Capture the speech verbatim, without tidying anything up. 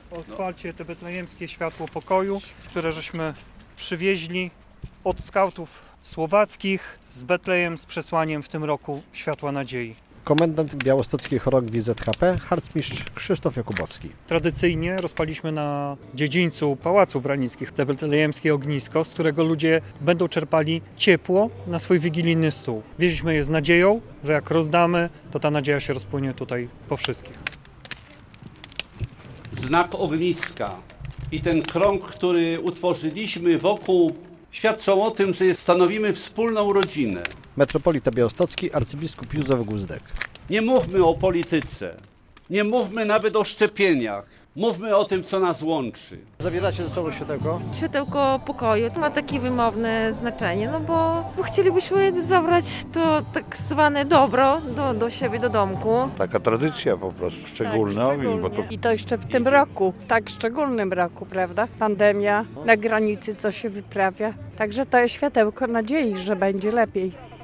Otwarcie te betlejemskie światło pokoju, które żeśmy przywieźli od skautów słowackich z Betlejem z przesłaniem w tym roku światła nadziei. Komendant białostockiej chorągwi Z H P, harcmistrz Krzysztof Jakubowski. Tradycyjnie rozpaliśmy na dziedzińcu Pałacu Branickich te betlejemskie ognisko, z którego ludzie będą czerpali ciepło na swój wigilijny stół. Wieźliśmy je z nadzieją, że jak rozdamy, to ta nadzieja się rozpłynie tutaj po wszystkich. Znak ogniska i ten krąg, który utworzyliśmy wokół, świadczą o tym, że stanowimy wspólną rodzinę. Metropolita białostocki, arcybiskup Józef Guzdek. Nie mówmy o polityce, nie mówmy nawet o szczepieniach, mówmy o tym, co nas łączy. Zabieracie ze sobą światełko? Światełko pokoju to ma takie wymowne znaczenie, no bo, bo chcielibyśmy zabrać to tak zwane dobro do, do siebie, do domku. Taka tradycja po prostu szczególna. Tak, i bo to I to jeszcze w tym roku, w tak szczególnym roku, prawda? Pandemia, na granicy co się wyprawia. Także to jest światełko nadziei, że będzie lepiej.